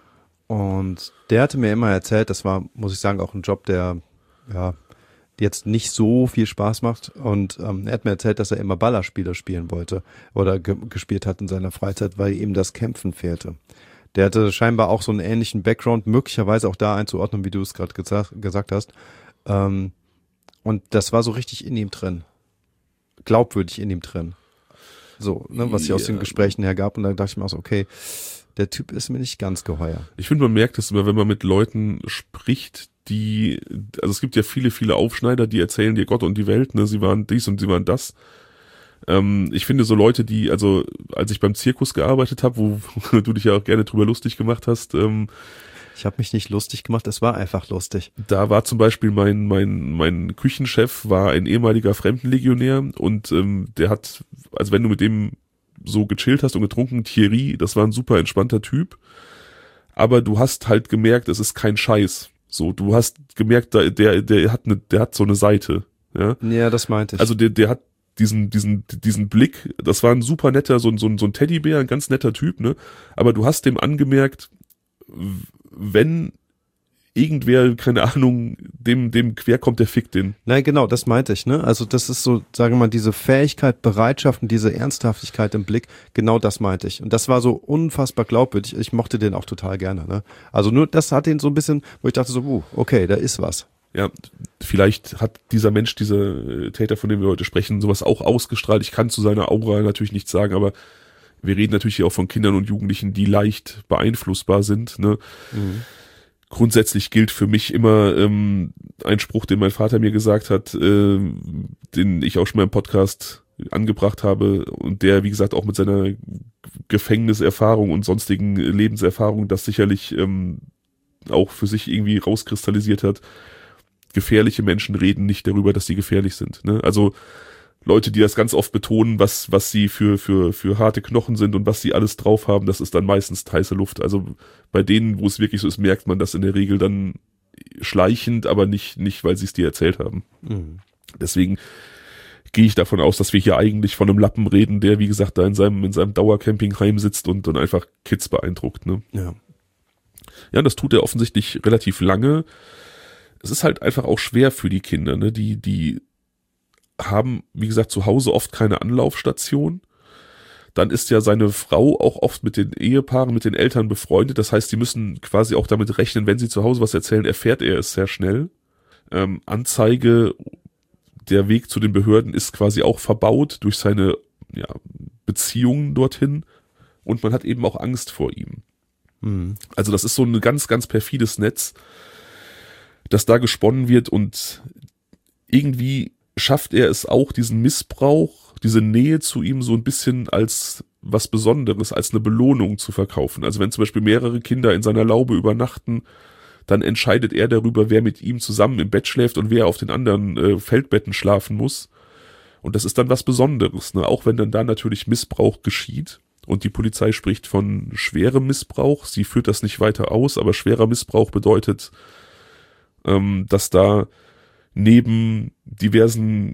Und der hatte mir immer erzählt, das war, muss ich sagen, auch ein Job, der ja jetzt nicht so viel Spaß macht. Und ähm, er hat mir erzählt, dass er immer Ballerspiele spielen wollte oder ge- gespielt hat in seiner Freizeit, weil ihm das Kämpfen fehlte. Der hatte scheinbar auch so einen ähnlichen Background, möglicherweise auch da einzuordnen, wie du es gerade gesa- gesagt hast. Ähm, und das war so richtig in ihm drin. Glaubwürdig in ihm drin. So, ne, was sich aus den Gesprächen her gab. Und dann dachte ich mir auch so, okay, der Typ ist mir nicht ganz geheuer. Ich finde, man merkt es immer, wenn man mit Leuten spricht, die, also es gibt ja viele, viele Aufschneider, die erzählen dir Gott und die Welt, ne, sie waren dies und sie waren das. Ähm, ich finde so Leute, die, also als ich beim Zirkus gearbeitet habe, wo, wo du dich ja auch gerne drüber lustig gemacht hast, ähm, ich habe mich nicht lustig gemacht, es war einfach lustig. Da war zum Beispiel mein mein mein Küchenchef war ein ehemaliger Fremdenlegionär und ähm, der hat, also wenn du mit dem so gechillt hast und getrunken, Thierry, das war ein super entspannter Typ, aber du hast halt gemerkt, es ist kein Scheiß. So, du hast gemerkt, der der der hat eine, der hat so eine Seite, ja. Ja, das meinte ich. Also der der hat diesen diesen diesen Blick, das war ein super netter, so ein so ein so ein Teddybär, ein ganz netter Typ, ne? Aber du hast dem angemerkt, wenn irgendwer, keine Ahnung, dem dem quer kommt, der fickt den. Nein, genau, das meinte ich, ne? Also das ist so, sagen wir mal, diese Fähigkeit, Bereitschaft und diese Ernsthaftigkeit im Blick, genau das meinte ich. Und das war so unfassbar glaubwürdig. Ich mochte den auch total gerne, ne? Also nur das hat ihn so ein bisschen, wo ich dachte so, uh, okay, da ist was. Ja, vielleicht hat dieser Mensch, dieser Täter, von dem wir heute sprechen, sowas auch ausgestrahlt. Ich kann zu seiner Aura natürlich nichts sagen, aber wir reden natürlich hier auch von Kindern und Jugendlichen, die leicht beeinflussbar sind, ne? Mhm. Grundsätzlich gilt für mich immer ähm, ein Spruch, den mein Vater mir gesagt hat, äh, den ich auch schon mal im Podcast angebracht habe und der, wie gesagt, auch mit seiner Gefängniserfahrung und sonstigen Lebenserfahrung das sicherlich ähm, auch für sich irgendwie rauskristallisiert hat. Gefährliche Menschen reden nicht darüber, dass sie gefährlich sind. Ne? Also Leute, die das ganz oft betonen, was was sie für für für harte Knochen sind und was sie alles drauf haben, das ist dann meistens heiße Luft. Also bei denen, wo es wirklich so ist, merkt man das in der Regel dann schleichend, aber nicht nicht, weil sie es dir erzählt haben. Mhm. Deswegen gehe ich davon aus, dass wir hier eigentlich von einem Lappen reden, der, wie gesagt, da in seinem in seinem Dauercampingheim sitzt und dann einfach Kids beeindruckt. Ne? Ja. Ja, das tut er offensichtlich relativ lange. Es ist halt einfach auch schwer für die Kinder, ne? Die die haben, wie gesagt, zu Hause oft keine Anlaufstation. Dann ist ja seine Frau auch oft mit den Ehepaaren, mit den Eltern befreundet. Das heißt, die müssen quasi auch damit rechnen, wenn sie zu Hause was erzählen, erfährt er es sehr schnell. Ähm, Anzeige, der Weg zu den Behörden ist quasi auch verbaut durch seine ja, Beziehungen dorthin. Und man hat eben auch Angst vor ihm. Mhm. Also das ist so ein ganz, ganz perfides Netz, das da gesponnen wird und irgendwie schafft er es auch, diesen Missbrauch, diese Nähe zu ihm so ein bisschen als was Besonderes, als eine Belohnung zu verkaufen. Also wenn zum Beispiel mehrere Kinder in seiner Laube übernachten, dann entscheidet er darüber, wer mit ihm zusammen im Bett schläft und wer auf den anderen äh, Feldbetten schlafen muss. Und das ist dann was Besonderes, ne? Auch wenn dann da natürlich Missbrauch geschieht. Und die Polizei spricht von schwerem Missbrauch. Sie führt das nicht weiter aus, aber schwerer Missbrauch bedeutet, ähm, dass da neben diversen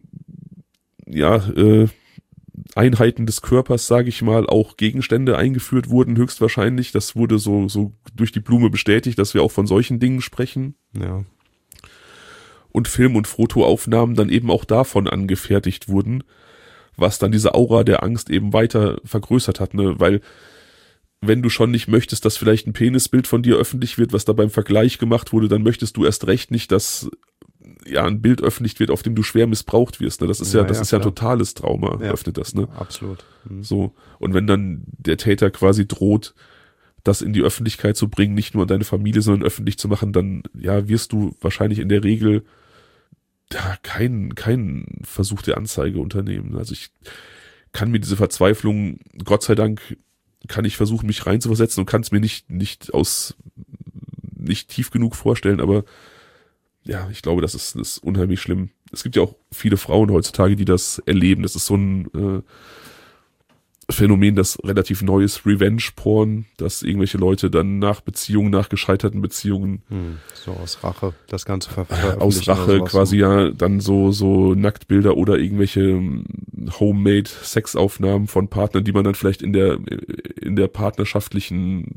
ja äh, Einheiten des Körpers, sage ich mal, auch Gegenstände eingeführt wurden, höchstwahrscheinlich. Das wurde so so durch die Blume bestätigt, dass wir auch von solchen Dingen sprechen. Ja. Und Film- und Fotoaufnahmen dann eben auch davon angefertigt wurden, was dann diese Aura der Angst eben weiter vergrößert hat, ne? Weil wenn du schon nicht möchtest, dass vielleicht ein Penisbild von dir öffentlich wird, was da beim Vergleich gemacht wurde, dann möchtest du erst recht nicht, dass ja ein Bild öffentlich wird, auf dem du schwer missbraucht wirst. Ne? Das ist ja, ja das ja, ist ja ein totales Trauma, ja, öffnet das, ne? Absolut. Mhm. So. Und wenn dann der Täter quasi droht, das in die Öffentlichkeit zu bringen, nicht nur an deine Familie, sondern öffentlich zu machen, dann ja wirst du wahrscheinlich in der Regel ja, kein, kein Versuch der Anzeige unternehmen. Also ich kann mir diese Verzweiflung, Gott sei Dank, kann ich versuchen, mich reinzuversetzen und kann es mir nicht, nicht aus, nicht tief genug vorstellen, aber ja, ich glaube, das ist, das ist unheimlich schlimm. Es gibt ja auch viele Frauen heutzutage, die das erleben. Das ist so ein äh, Phänomen, das relativ neues, Revenge-Porn, dass irgendwelche Leute dann nach Beziehungen, nach gescheiterten Beziehungen Hm, so aus Rache das Ganze ver äh, aus Rache quasi ja dann so so Nacktbilder oder irgendwelche Homemade Sexaufnahmen von Partnern, die man dann vielleicht in der in der partnerschaftlichen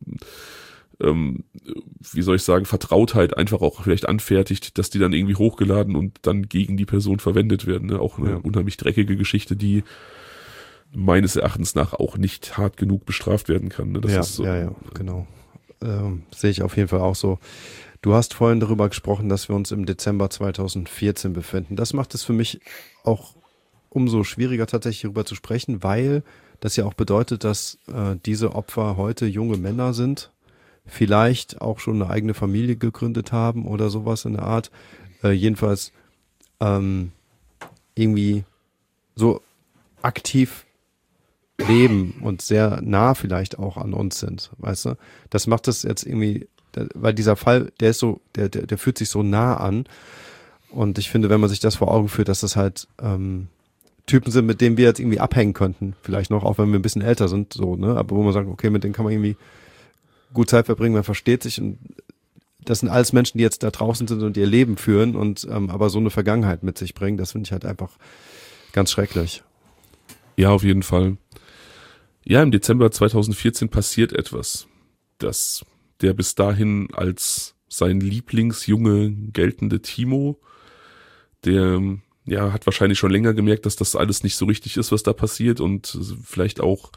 ähm, wie soll ich sagen, Vertrautheit einfach auch vielleicht anfertigt, dass die dann irgendwie hochgeladen und dann gegen die Person verwendet werden. Ne? Auch eine ja. unheimlich dreckige Geschichte, die meines Erachtens nach auch nicht hart genug bestraft werden kann. Ne? Das ja, ist so, ja, ja, genau. Ähm, sehe ich auf jeden Fall auch so. Du hast vorhin darüber gesprochen, dass wir uns im Dezember zweitausendvierzehn befinden. Das macht es für mich auch umso schwieriger, tatsächlich darüber zu sprechen, weil das ja auch bedeutet, dass äh, diese Opfer heute junge Männer sind, vielleicht auch schon eine eigene Familie gegründet haben oder sowas in der Art. Äh, jedenfalls ähm, irgendwie so aktiv leben und sehr nah vielleicht auch an uns sind, weißt du? Das macht es jetzt irgendwie, weil dieser Fall, der ist so, der, der, der fühlt sich so nah an. Und ich finde, wenn man sich das vor Augen führt, dass das halt ähm, Typen sind, mit denen wir jetzt irgendwie abhängen könnten, vielleicht noch, auch wenn wir ein bisschen älter sind, so, ne? Aber wo man sagt, okay, mit denen kann man irgendwie gut Zeit verbringen, man versteht sich, und das sind alles Menschen, die jetzt da draußen sind und ihr Leben führen und ähm, aber so eine Vergangenheit mit sich bringen, das finde ich halt einfach ganz schrecklich. Ja, auf jeden Fall. Ja, im Dezember zweitausendvierzehn passiert etwas, dass der bis dahin als sein Lieblingsjunge geltende Timo, der ja hat wahrscheinlich schon länger gemerkt, dass das alles nicht so richtig ist, was da passiert, und vielleicht auch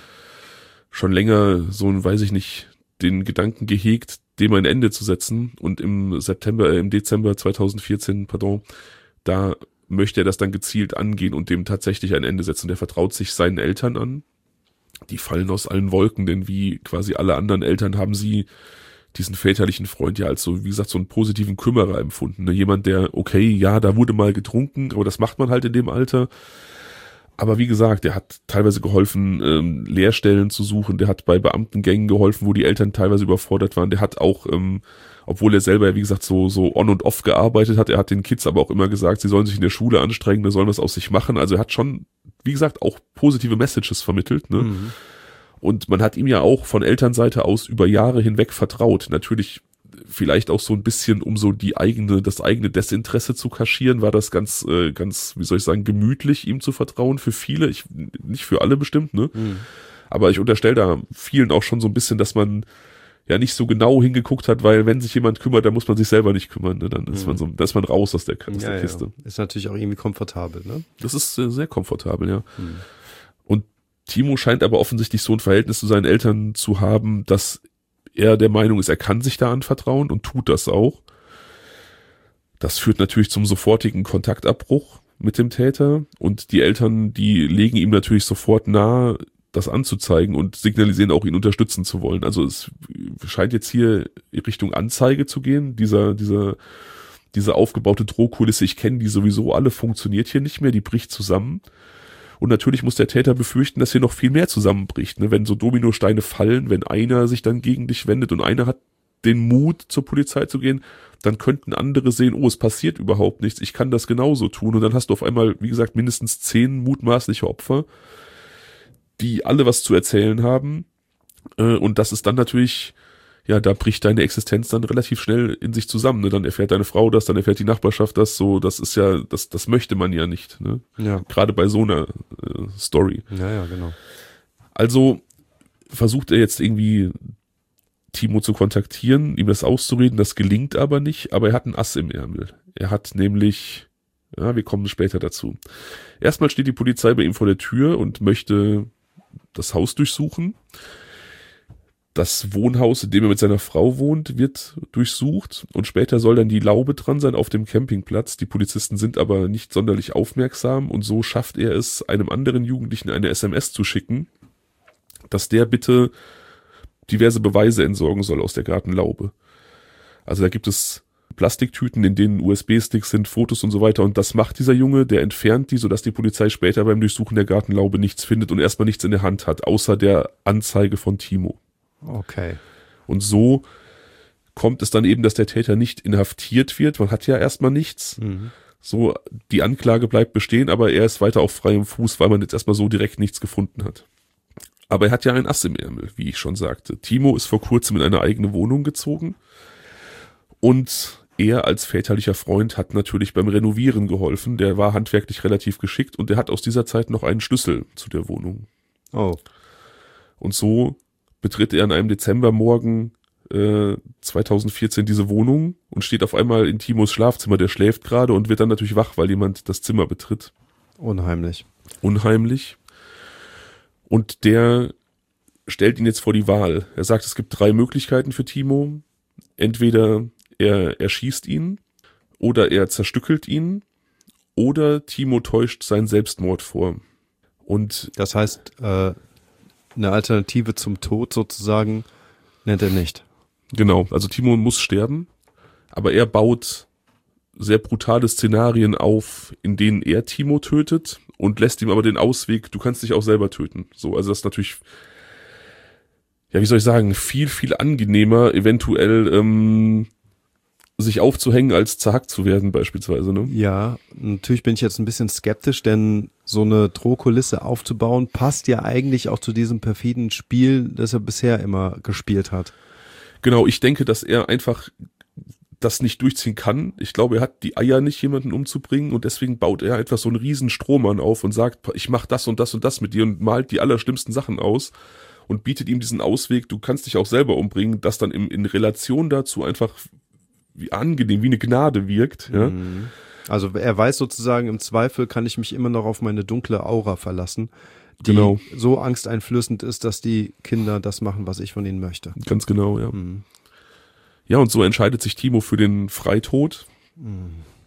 schon länger so ein, weiß ich nicht, den Gedanken gehegt, dem ein Ende zu setzen, und im September, äh, im Dezember zweitausendvierzehn, pardon, da möchte er das dann gezielt angehen und dem tatsächlich ein Ende setzen. Der vertraut sich seinen Eltern an. Die fallen aus allen Wolken, denn wie quasi alle anderen Eltern haben sie diesen väterlichen Freund ja als so, wie gesagt, so einen positiven Kümmerer empfunden. Ne? Jemand, der, okay, ja, da wurde mal getrunken, aber das macht man halt in dem Alter. Aber wie gesagt, der hat teilweise geholfen, ähm, Lehrstellen zu suchen, der hat bei Beamtengängen geholfen, wo die Eltern teilweise überfordert waren, der hat auch, ähm, obwohl er selber, wie gesagt, so so on und off gearbeitet hat, er hat den Kids aber auch immer gesagt, sie sollen sich in der Schule anstrengen, da sollen was aus sich machen, also er hat schon, wie gesagt, auch positive Messages vermittelt, ne? Mhm. Und man hat ihm ja auch von Elternseite aus über Jahre hinweg vertraut, natürlich vielleicht auch so ein bisschen, um so die eigene, das eigene Desinteresse zu kaschieren, war das ganz, äh, ganz, wie soll ich sagen, gemütlich, ihm zu vertrauen, für viele, ich, nicht für alle bestimmt, ne? Mhm. Aber ich unterstelle da vielen auch schon so ein bisschen, dass man ja nicht so genau hingeguckt hat, weil wenn sich jemand kümmert, dann muss man sich selber nicht kümmern, ne? Dann ist mhm. man so, da ist man raus aus der, aus ja, der Kiste. Ja. Ist natürlich auch irgendwie komfortabel, ne? Das ist äh, sehr komfortabel, ja. Mhm. Und Timo scheint aber offensichtlich so ein Verhältnis zu seinen Eltern zu haben, dass er der Meinung ist, er kann sich da anvertrauen und tut das auch. Das führt natürlich zum sofortigen Kontaktabbruch mit dem Täter, und die Eltern, die legen ihm natürlich sofort nahe, das anzuzeigen, und signalisieren auch, ihn unterstützen zu wollen. Also es scheint jetzt hier in Richtung Anzeige zu gehen. Dieser, dieser, diese aufgebaute Drohkulisse, ich kenne die sowieso alle, funktioniert hier nicht mehr, die bricht zusammen. Und natürlich muss der Täter befürchten, dass hier noch viel mehr zusammenbricht. Ne? Wenn so Dominosteine fallen, wenn einer sich dann gegen dich wendet und einer hat den Mut, zur Polizei zu gehen, dann könnten andere sehen, oh, es passiert überhaupt nichts, ich kann das genauso tun. Und dann hast du auf einmal, wie gesagt, mindestens zehn mutmaßliche Opfer, die alle was zu erzählen haben. Und das ist dann natürlich, ja, da bricht deine Existenz dann relativ schnell in sich zusammen. Ne? Dann erfährt deine Frau das, dann erfährt die Nachbarschaft das, so, das ist ja, das, das möchte man ja nicht. Ne? Ja. Gerade bei so einer äh, Story. Ja, ja, genau. Also versucht er jetzt irgendwie Timo zu kontaktieren, ihm das auszureden, das gelingt aber nicht, aber er hat ein Ass im Ärmel. Er hat nämlich, ja, wir kommen später dazu. Erstmal steht die Polizei bei ihm vor der Tür und möchte das Haus durchsuchen. Das Wohnhaus, in dem er mit seiner Frau wohnt, wird durchsucht, und später soll dann die Laube dran sein auf dem Campingplatz. Die Polizisten sind aber nicht sonderlich aufmerksam, und so schafft er es, einem anderen Jugendlichen eine S M S zu schicken, dass der bitte diverse Beweise entsorgen soll aus der Gartenlaube. Also da gibt es Plastiktüten, in denen U S B-Sticks sind, Fotos und so weiter. Und das macht dieser Junge, der entfernt die, sodass die Polizei später beim Durchsuchen der Gartenlaube nichts findet und erstmal nichts in der Hand hat, außer der Anzeige von Timo. Okay. Und so kommt es dann eben, dass der Täter nicht inhaftiert wird. Man hat ja erstmal nichts. Mhm. So, die Anklage bleibt bestehen, aber er ist weiter auf freiem Fuß, weil man jetzt erstmal so direkt nichts gefunden hat. Aber er hat ja ein Ass im Ärmel, wie ich schon sagte. Timo ist vor kurzem in eine eigene Wohnung gezogen und er als väterlicher Freund hat natürlich beim Renovieren geholfen. Der war handwerklich relativ geschickt und der hat aus dieser Zeit noch einen Schlüssel zu der Wohnung. Oh. Und so betritt er an einem Dezembermorgen äh, zweitausendvierzehn diese Wohnung und steht auf einmal in Timos Schlafzimmer. Der schläft gerade und wird dann natürlich wach, weil jemand das Zimmer betritt. Unheimlich. Unheimlich. Und der stellt ihn jetzt vor die Wahl. Er sagt, es gibt drei Möglichkeiten für Timo. Entweder er erschießt ihn oder er zerstückelt ihn oder Timo täuscht seinen Selbstmord vor. Und das heißt, äh, eine Alternative zum Tod sozusagen nennt er nicht. Genau, also Timo muss sterben, aber er baut sehr brutale Szenarien auf, in denen er Timo tötet und lässt ihm aber den Ausweg, du kannst dich auch selber töten. So, also das ist natürlich, ja, wie soll ich sagen, viel, viel angenehmer, eventuell ähm, sich aufzuhängen, als zerhackt zu werden beispielsweise, ne? Ja, natürlich bin ich jetzt ein bisschen skeptisch, denn so eine Drohkulisse aufzubauen, passt ja eigentlich auch zu diesem perfiden Spiel, das er bisher immer gespielt hat. Genau, ich denke, dass er einfach das nicht durchziehen kann. Ich glaube, er hat die Eier nicht, jemanden umzubringen und deswegen baut er einfach so einen riesen Strohmann auf und sagt, ich mach das und das und das mit dir und malt die allerschlimmsten Sachen aus und bietet ihm diesen Ausweg, du kannst dich auch selber umbringen, das dann in, in Relation dazu einfach wie angenehm, wie eine Gnade wirkt. Ja? Also er weiß sozusagen, im Zweifel kann ich mich immer noch auf meine dunkle Aura verlassen, die genau. so angsteinflößend ist, dass die Kinder das machen, was ich von ihnen möchte. Ganz genau, ja. Mhm. Ja, und so entscheidet sich Timo für den Freitod. Mhm.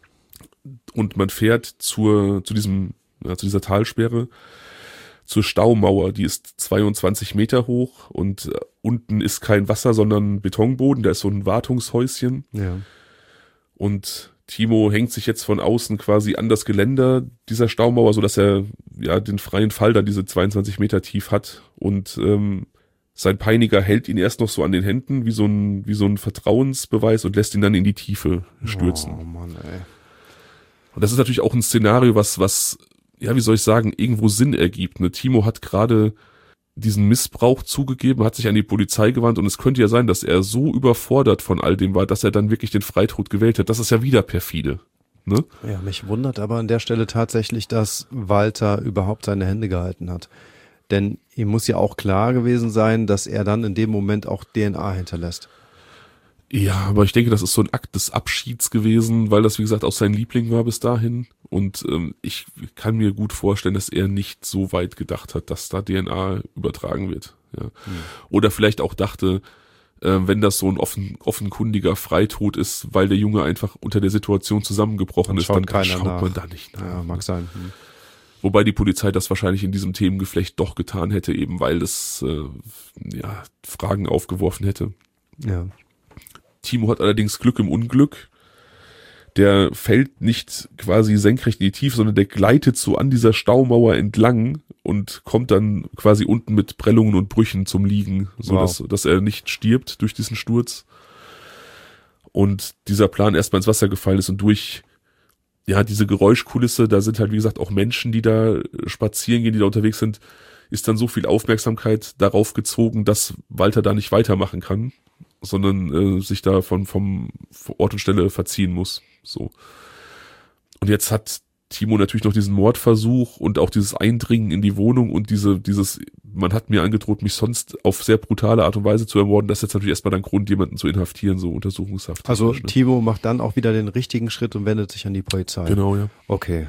Und man fährt zur, zu diesem, ja, zu dieser Talsperre, zur Staumauer, die ist zweiundzwanzig Meter hoch und äh, unten ist kein Wasser, sondern Betonboden, da ist so ein Wartungshäuschen. Ja. Und Timo hängt sich jetzt von außen quasi an das Geländer dieser Staumauer, so dass er ja den freien Fall dann diese zweiundzwanzig Meter tief hat und ähm, sein Peiniger hält ihn erst noch so an den Händen wie so ein wie so ein Vertrauensbeweis und lässt ihn dann in die Tiefe stürzen. Oh Mann, ey. Und das ist natürlich auch ein Szenario, was was ja, wie soll ich sagen, irgendwo Sinn ergibt. Ne? Timo hat gerade diesen Missbrauch zugegeben, hat sich an die Polizei gewandt und es könnte ja sein, dass er so überfordert von all dem war, dass er dann wirklich den Freitod gewählt hat. Das ist ja wieder perfide. Ne? Ja, mich wundert aber an der Stelle tatsächlich, dass Walter überhaupt seine Hände gehalten hat. Denn ihm muss ja auch klar gewesen sein, dass er dann in dem Moment auch D N A hinterlässt. Ja, aber ich denke, das ist so ein Akt des Abschieds gewesen, weil das, wie gesagt, auch sein Liebling war bis dahin. Und ähm, ich kann mir gut vorstellen, dass er nicht so weit gedacht hat, dass da D N A übertragen wird. Ja. Hm. Oder vielleicht auch dachte, äh, wenn das so ein offen, offenkundiger Freitod ist, weil der Junge einfach unter der Situation zusammengebrochen dann ist, dann keiner schaut nach. man da nicht nach. Ja, mag sein. Hm. Wobei die Polizei das wahrscheinlich in diesem Themengeflecht doch getan hätte, eben weil es äh, ja, Fragen aufgeworfen hätte. Ja. Timo hat allerdings Glück im Unglück. Der fällt nicht quasi senkrecht in die Tiefe, sondern der gleitet so an dieser Staumauer entlang und kommt dann quasi unten mit Prellungen und Brüchen zum Liegen, so wow. dass, dass er nicht stirbt durch diesen Sturz. Und dieser Plan erstmal ins Wasser gefallen ist und durch ja diese Geräuschkulisse, da sind halt wie gesagt auch Menschen, die da spazieren gehen, die da unterwegs sind, ist dann so viel Aufmerksamkeit darauf gezogen, dass Walter da nicht weitermachen kann, sondern äh, sich da von vom Ort und Stelle verziehen muss. So. Und jetzt hat Timo natürlich noch diesen Mordversuch und auch dieses Eindringen in die Wohnung und diese dieses, man hat mir angedroht, mich sonst auf sehr brutale Art und Weise zu ermorden. Das ist jetzt natürlich erstmal dann Grund, jemanden zu inhaftieren, so Untersuchungshaft. Also ne? Timo macht dann auch wieder den richtigen Schritt und wendet sich an die Polizei. Genau, ja. Okay.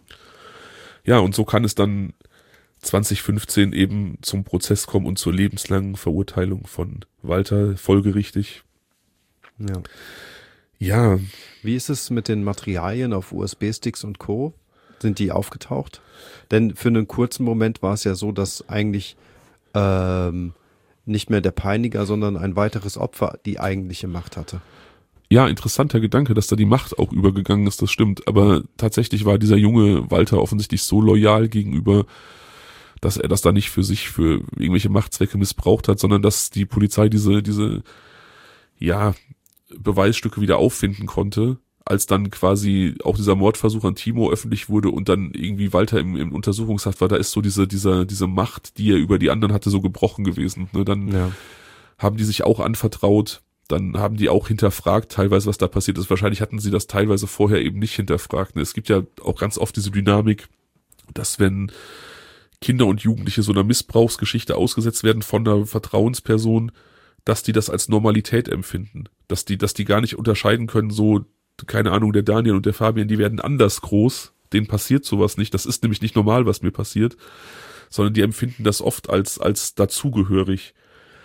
Ja, und so kann es dann zwanzig fünfzehn eben zum Prozess kommen und zur lebenslangen Verurteilung von Walter, folgerichtig. Ja. Ja. Wie ist es mit den Materialien auf U S B-Sticks und Co.? Sind die aufgetaucht? Denn für einen kurzen Moment war es ja so, dass eigentlich ähm, nicht mehr der Peiniger, sondern ein weiteres Opfer die eigentliche Macht hatte. ja, interessanter Gedanke, dass da die Macht auch übergegangen ist, das stimmt. Aber tatsächlich war dieser junge Walter offensichtlich so loyal gegenüber, dass er das da nicht für sich, für irgendwelche Machtzwecke missbraucht hat, sondern dass die Polizei diese, diese, ja, Beweisstücke wieder auffinden konnte, als dann quasi auch dieser Mordversuch an Timo öffentlich wurde und dann irgendwie Walter im, im Untersuchungshaft war. Da ist so diese, diese, diese Macht, die er über die anderen hatte, so gebrochen gewesen. Ne? Dann ja. haben die sich auch anvertraut. Dann haben die auch hinterfragt, teilweise, was da passiert ist. Wahrscheinlich hatten sie das teilweise vorher eben nicht hinterfragt. Es gibt ja auch ganz oft diese Dynamik, dass wenn Kinder und Jugendliche so einer Missbrauchsgeschichte ausgesetzt werden von einer Vertrauensperson, dass die das als Normalität empfinden. Dass die, dass die gar nicht unterscheiden können, so, keine Ahnung, der Daniel und der Fabian, die werden anders groß, denen passiert sowas nicht. Das ist nämlich nicht normal, was mir passiert, sondern die empfinden das oft als, als dazugehörig.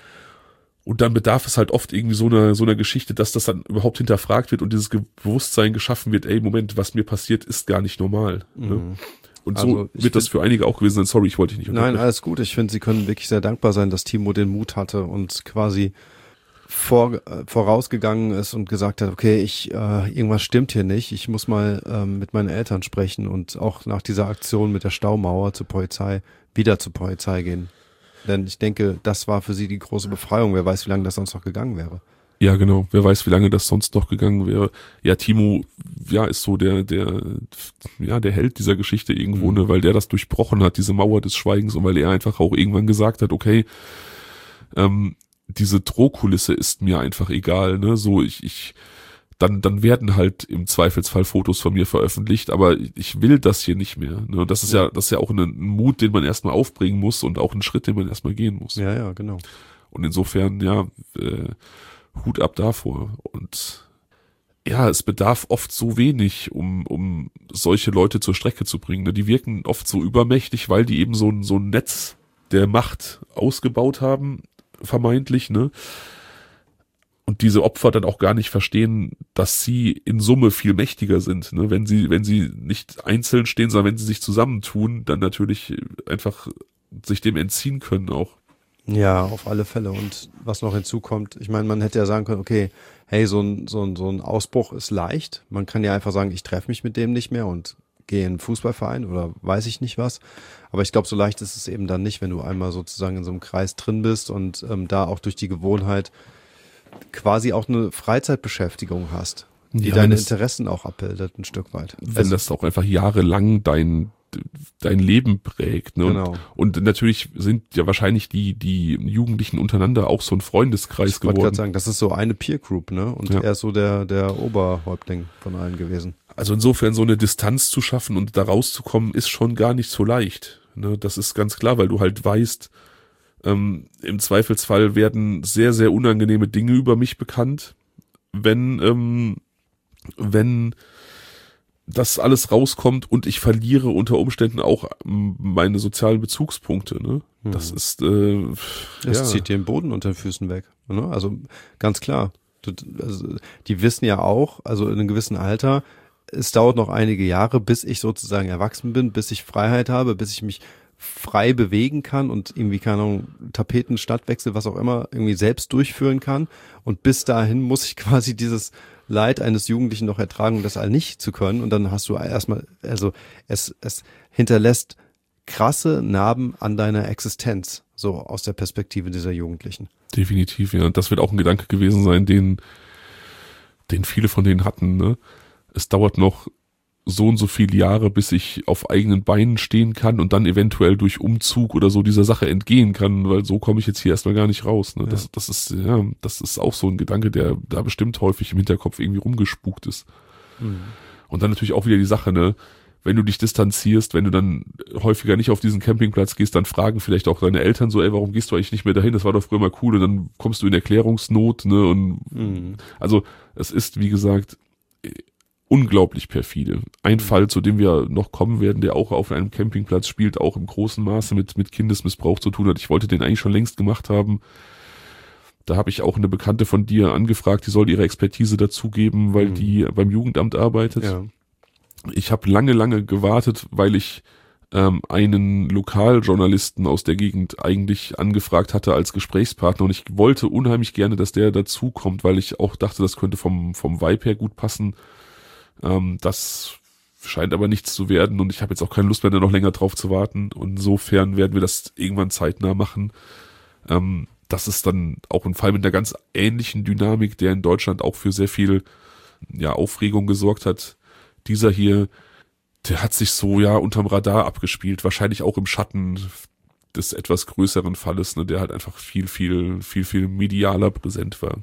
Und dann bedarf es halt oft irgendwie so einer, so einer Geschichte, dass das dann überhaupt hinterfragt wird und dieses Bewusstsein geschaffen wird, ey, Moment, was mir passiert, ist gar nicht normal. Mhm. Ne? Und so also wird das für einige auch gewesen sein. Sorry, ich wollte dich nicht unterbrechen. Nein, alles gut. Ich finde, sie können wirklich sehr dankbar sein, dass Timo den Mut hatte und quasi vor, äh, vorausgegangen ist und gesagt hat, okay, ich äh, irgendwas stimmt hier nicht. Ich muss mal ähm, mit meinen Eltern sprechen und auch nach dieser Aktion mit der Staumauer zur Polizei wieder zur Polizei gehen. Denn ich denke, das war für sie die große Befreiung. Wer weiß, wie lange das sonst noch gegangen wäre. Ja, genau. Wer weiß, wie lange das sonst noch gegangen wäre. Ja, Timo, ja, ist so der, der, ja, der Held dieser Geschichte irgendwo, mhm. ne, weil der das durchbrochen hat, diese Mauer des Schweigens, und weil er einfach auch irgendwann gesagt hat, okay, ähm, diese Drohkulisse ist mir einfach egal, ne, so, ich, ich, dann, dann werden halt im Zweifelsfall Fotos von mir veröffentlicht, aber ich will das hier nicht mehr, ne, und das ist ja, das ist ja auch ein, ein Mut, den man erstmal aufbringen muss und auch ein Schritt, den man erstmal gehen muss. Ja, ja, genau. Und insofern, ja, äh, Hut ab davor. Und ja, es bedarf oft so wenig, um um solche Leute zur Strecke zu bringen. Die wirken oft so übermächtig, weil die eben so ein so ein Netz der Macht ausgebaut haben, vermeintlich, ne? Und diese Opfer dann auch gar nicht verstehen, dass sie in Summe viel mächtiger sind, ne? Wenn sie wenn sie nicht einzeln stehen, sondern wenn sie sich zusammentun, dann natürlich einfach sich dem entziehen können auch. Ja, auf alle Fälle. Und was noch hinzukommt, ich meine, man hätte ja sagen können, okay, hey, so ein, so ein, so ein Ausbruch ist leicht. Man kann ja einfach sagen, ich treffe mich mit dem nicht mehr und gehe in einen Fußballverein oder weiß ich nicht was. Aber ich glaube, so leicht ist es eben dann nicht, wenn du einmal sozusagen in so einem Kreis drin bist und ähm, da auch durch die Gewohnheit quasi auch eine Freizeitbeschäftigung hast, die ja, deine Interessen auch abbildet ein Stück weit. Wenn also, das auch einfach jahrelang dein dein Leben prägt, ne? Genau. Und, und natürlich sind ja wahrscheinlich die die Jugendlichen untereinander auch so ein Freundeskreis geworden. Ich wollte gerade sagen, das ist so eine Peer Group, ne? Und ja. er ist so der der Oberhäuptling von allen gewesen. Also insofern so eine Distanz zu schaffen und da rauszukommen, ist schon gar nicht so leicht, ne? Das ist ganz klar, weil du halt weißt, ähm, im Zweifelsfall werden sehr sehr unangenehme Dinge über mich bekannt, wenn ähm, wenn das alles rauskommt und ich verliere unter Umständen auch meine sozialen Bezugspunkte, ne? Hm. Das ist, äh, Das ja. zieht dir den Boden unter den Füßen weg, ne? Also ganz klar. Du, also, die wissen ja auch, also in einem gewissen Alter, es dauert noch einige Jahre, bis ich sozusagen erwachsen bin, bis ich Freiheit habe, bis ich mich frei bewegen kann und irgendwie, keine Ahnung, Tapeten, Stadtwechsel, was auch immer, irgendwie selbst durchführen kann. Und bis dahin muss ich quasi dieses Leid eines Jugendlichen noch ertragen, um das all nicht zu können. Und dann hast du erstmal, also es, es hinterlässt krasse Narben an deiner Existenz, so aus der Perspektive dieser Jugendlichen. Definitiv, ja. Und das wird auch ein Gedanke gewesen sein, den, den viele von denen hatten, ne? Es dauert noch so und so viele Jahre, bis ich auf eigenen Beinen stehen kann und dann eventuell durch Umzug oder so dieser Sache entgehen kann, weil so komme ich jetzt hier erstmal gar nicht raus. Ne? Ja. Das, das ist, ja, das ist auch so ein Gedanke, der da bestimmt häufig im Hinterkopf irgendwie rumgespukt ist. Mhm. Und dann natürlich auch wieder die Sache, ne, wenn du dich distanzierst, wenn du dann häufiger nicht auf diesen Campingplatz gehst, dann fragen vielleicht auch deine Eltern so, ey, warum gehst du eigentlich nicht mehr dahin? Das war doch früher mal cool, und dann kommst du in Erklärungsnot, ne, und mhm. also es ist, wie gesagt, unglaublich perfide. Ein mhm. Fall, zu dem wir noch kommen werden, der auch auf einem Campingplatz spielt, auch im großen Maße mit mit Kindesmissbrauch zu tun hat. Ich wollte den eigentlich schon längst gemacht haben. Da habe ich auch eine Bekannte von dir angefragt, die soll ihre Expertise dazugeben, weil mhm. die beim Jugendamt arbeitet. Ja. Ich habe lange, lange gewartet, weil ich ähm, einen Lokaljournalisten aus der Gegend eigentlich angefragt hatte als Gesprächspartner und ich wollte unheimlich gerne, dass der dazukommt, weil ich auch dachte, das könnte vom vom Vibe her gut passen. Ähm, das scheint aber nichts zu werden und ich habe jetzt auch keine Lust mehr, da noch länger drauf zu warten. Und insofern werden wir das irgendwann zeitnah machen. Ähm, das ist dann auch ein Fall mit einer ganz ähnlichen Dynamik, der in Deutschland auch für sehr viel ja, Aufregung gesorgt hat. Dieser hier, der hat sich so ja unterm Radar abgespielt, wahrscheinlich auch im Schatten des etwas größeren Falles, ne, der halt einfach viel, viel, viel, viel medialer präsent war.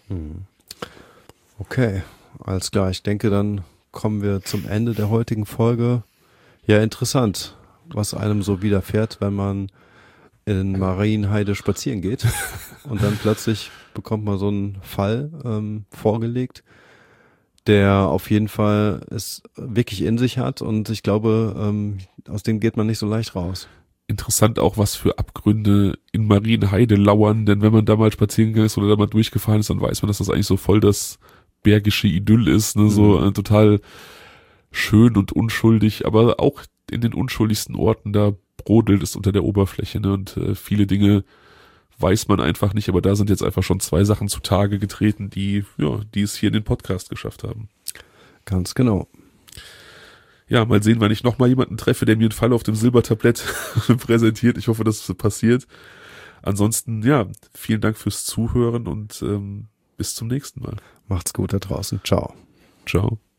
Okay, alles klar. Ich denke, dann kommen wir zum Ende der heutigen Folge. Ja, interessant, was einem so widerfährt, wenn man in Marienheide spazieren geht und dann plötzlich bekommt man so einen Fall ähm, vorgelegt, der auf jeden Fall es wirklich in sich hat und ich glaube, ähm, aus dem geht man nicht so leicht raus. Interessant auch, was für Abgründe in Marienheide lauern, denn wenn man da mal spazieren gegangen ist oder da mal durchgefahren ist, dann weiß man, dass das eigentlich so voll das bergische Idyll ist, ne, so äh, total schön und unschuldig, aber auch in den unschuldigsten Orten, da brodelt es unter der Oberfläche, ne, und äh, viele Dinge weiß man einfach nicht, aber da sind jetzt einfach schon zwei Sachen zutage getreten, die, ja, die es hier in den Podcast geschafft haben. Ganz genau. Ja, mal sehen, wann ich nochmal jemanden treffe, der mir einen Fall auf dem Silbertablett präsentiert. Ich hoffe, dass es passiert. Ansonsten, ja, vielen Dank fürs Zuhören und ähm, bis zum nächsten Mal. Macht's gut da draußen. Ciao. Ciao.